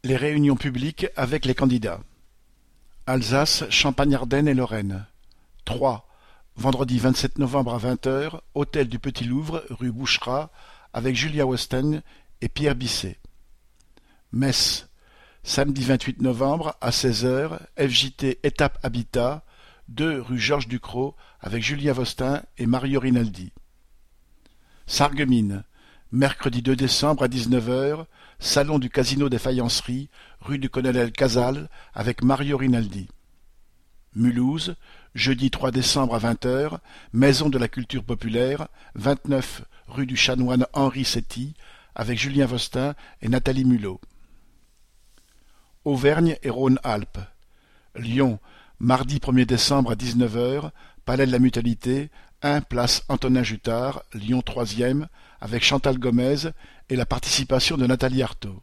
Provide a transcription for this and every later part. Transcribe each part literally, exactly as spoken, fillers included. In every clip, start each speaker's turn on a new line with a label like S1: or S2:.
S1: Les réunions publiques avec les candidats. Alsace, Champagne-Ardenne et Lorraine. trois. Vendredi vingt-sept novembre à vingt heures, hôtel du Petit Louvre, rue Boucherat, avec Julia Westen et Pierre Bisset. Metz. Samedi vingt-huit novembre à seize heures, F J T Étape Habitat, deux rue Georges Ducrot, avec Julia Vostin et Mario Rinaldi. Sarreguemines. Mercredi deux décembre à dix-neuf heures, salon du Casino des Faïenceries, rue du Colonel Casal, avec Mario Rinaldi. Mulhouse, jeudi trois décembre à vingt heures, Maison de la Culture Populaire, vingt-neuf rue du Chanoine Henri Setti, avec Julien Vostin et Nathalie Mulot. Auvergne et Rhône-Alpes. Lyon, mardi premier décembre à dix-neuf heures, Palais de la Mutualité, un place Antonin Jutard, Lyon troisième, avec Chantal Gomez et la participation de Nathalie Arthaud.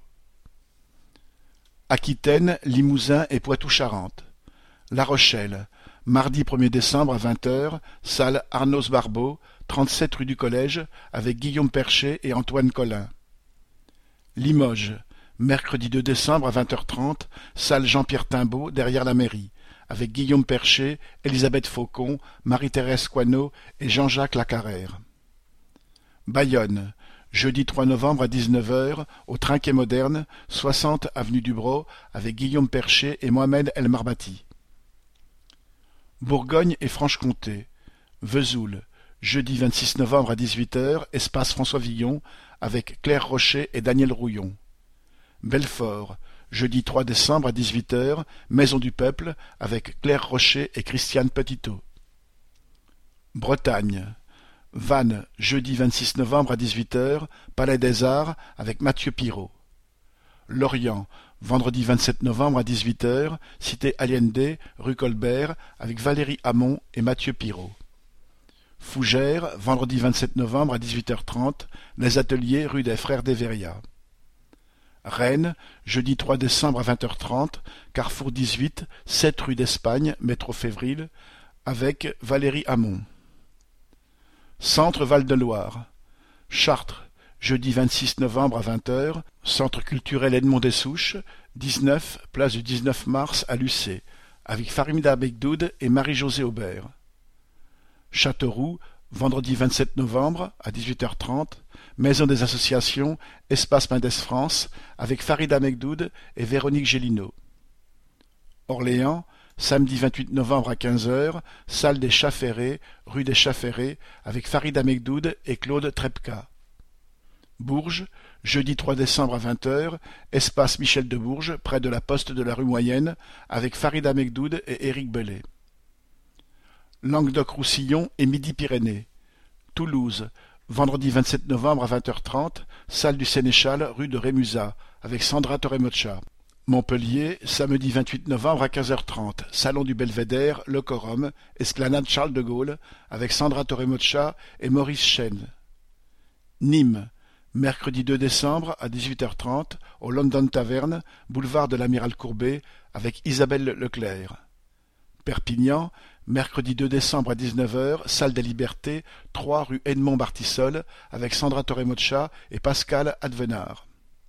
S1: Aquitaine, Limousin et Poitou-Charentes. La Rochelle, mardi premier décembre à vingt heures, salle Arnaud Barbeau, trente-sept rue du Collège, avec Guillaume Perchet et Antoine Collin. Limoges, mercredi deux décembre à vingt heures trente, salle Jean-Pierre Timbaud, derrière la mairie, avec Guillaume Perchet, Elisabeth Faucon, Marie-Thérèse Coineau et Jean-Jacques Lacarrère. Bayonne, jeudi trois novembre à dix-neuf heures, au Trinquet Moderne, soixante avenue du Brau, avec Guillaume Perchet et Mohamed El Marbati. Bourgogne et Franche-Comté. Vesoul, jeudi vingt-six novembre à dix-huit heures, espace François Villon, avec Claire Rocher et Daniel Rouillon. Belfort, jeudi trois décembre à dix-huit heures, Maison du Peuple, avec Claire Rocher et Christiane Petitot. Bretagne. Vannes, jeudi vingt-six novembre à dix-huit heures, Palais des Arts, avec Mathieu Pirot. Lorient, vendredi vingt-sept novembre à dix-huit heures, cité Allende, rue Colbert, avec Valérie Hamon et Mathieu Pirot. Fougères, vendredi vingt-sept novembre à dix-huit heures trente, les ateliers rue des Frères Deveria. Rennes, jeudi trois décembre à vingt heures trente, carrefour dix-huit, sept rue d'Espagne, métro Févril, avec Valérie Hamon. Centre Val-de-Loire. Chartres, jeudi vingt-six novembre à vingt heures, centre culturel Edmond Dessouches, dix-neuf, place du dix-neuf mars à Lucé, avec Farimida Begdoud et Marie-Josée Aubert. Châteauroux, vendredi vingt-sept novembre à dix-huit heures trente, Maison des associations, espace Mendes France, avec Farida Megdoud et Véronique Gélineau. Orléans, samedi vingt-huit novembre à quinze heures, salle des Chats Ferrés, rue des Chats Ferrés, avec Farida Megdoud et Claude Trepka. Bourges, jeudi trois décembre à vingt heures, espace Michel de Bourges, près de la poste de la rue Moyenne, avec Farida Megdoud et Éric Bellet. Languedoc-Roussillon et Midi-Pyrénées. Toulouse, vendredi vingt-sept novembre à vingt heures trente, salle du Sénéchal, rue de Rémusat, avec Sandra Torremocha. Montpellier, samedi vingt-huit novembre à quinze heures trente, salon du Belvédère, Le Corum, esplanade Charles de Gaulle, avec Sandra Torremocha et Maurice Chen. Nîmes, mercredi deux décembre à dix-huit heures trente, au London Tavern, boulevard de l'Amiral Courbet, avec Isabelle Leclerc. Perpignan, mercredi deux décembre à dix-neuf heures, salle des Libertés, trois rue Edmond Bartissol, avec Sandra Torremocha et Pascal Advenard.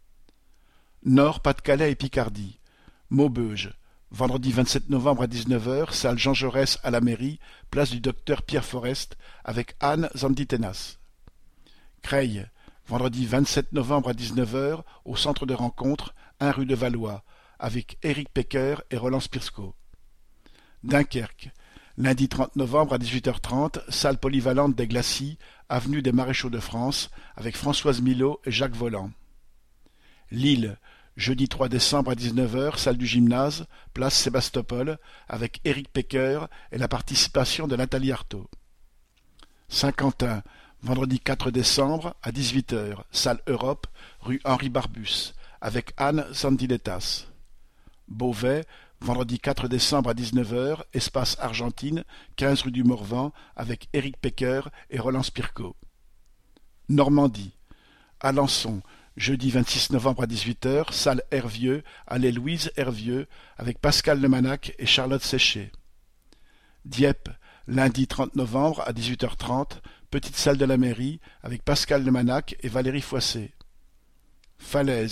S1: Nord, Pas-de-Calais et Picardie. Maubeuge, vendredi vingt-sept novembre à dix-neuf heures, salle Jean Jaurès à la mairie, place du docteur Pierre Forest, avec Anne Zanditenas. Creil, vendredi vingt-sept novembre à dix-neuf heures, au centre de rencontre, un rue de Valois, avec Éric Pecker et Roland Spirsko. Dunkerque, lundi trente novembre à dix-huit heures trente, salle polyvalente des Glacis, avenue des Maréchaux de France, avec Françoise Milot et Jacques Voland. Lille, jeudi trois décembre à dix-neuf heures, salle du Gymnase, place Sébastopol, avec Éric Pecker et la participation de Nathalie Arthaud. Saint-Quentin, vendredi quatre décembre à dix-huit heures, salle Europe, rue Henri Barbus, avec Anne Sandiletas. Beauvais, vendredi quatre décembre à dix-neuf heures, espace Argentine, quinze rue du Morvan, avec Éric Pecker et Roland Spirko. Normandie, Alençon, jeudi vingt-six novembre à dix-huit heures, salle Hervieux, allée Louise Hervieux, avec Pascal Lemanac et Charlotte Séché. Dieppe, lundi trente novembre à dix-huit heures trente, petite salle de la mairie, avec Pascal Lemanac et Valérie Foissé. Falaise,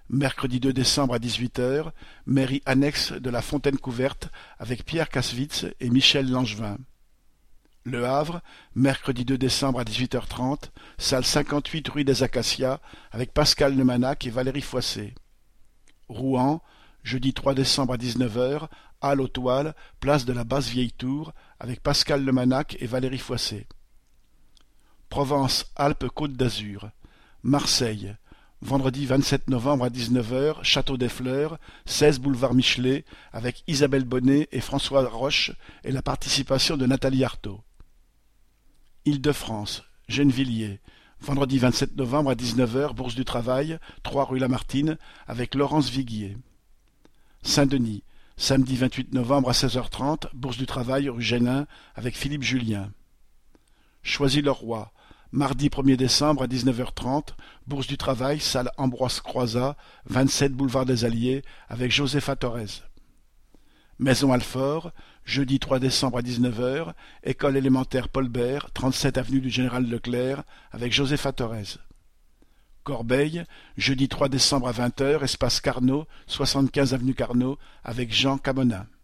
S1: mercredi deux décembre à dix-huit heures, mairie annexe de la Fontaine Couverte avec Pierre Kasswitz et Michel Langevin. Le Havre, mercredi deux décembre à dix-huit heures trente, salle cinquante-huit rue des Acacias avec Pascal Lemanac et Valérie Foissé. Rouen, jeudi trois décembre à dix-neuf heures, halle aux Toiles, place de la Basse Vieille Tour avec Pascal Lemanac et Valérie Foissé. Provence-Alpes-Côte d'Azur. Marseille, vendredi vingt-sept novembre à dix-neuf heures, Château des Fleurs, seize boulevard Michelet, avec Isabelle Bonnet et François Roche et la participation de Nathalie Arthaud. Île-de-France, Gennevilliers, vendredi vingt-sept novembre à dix-neuf heures, Bourse du Travail, trois rue Lamartine, avec Laurence Viguier. Saint-Denis, samedi vingt-huit novembre à seize heures trente, Bourse du Travail, rue Génin, avec Philippe Julien. Choisy-le-Roi, mardi premier décembre à dix-neuf heures trente, Bourse du Travail, salle Ambroise Croizat, vingt-sept boulevard des Alliés, avec Josepha Torres. Maison-Alfort, jeudi trois décembre à dix-neuf heures, école élémentaire Paul Bert, trente-sept avenue du Général Leclerc, avec Josepha Torres. Corbeil, jeudi trois décembre à vingt heures, espace Carnot, soixante-quinze avenue Carnot, avec Jean Camonin.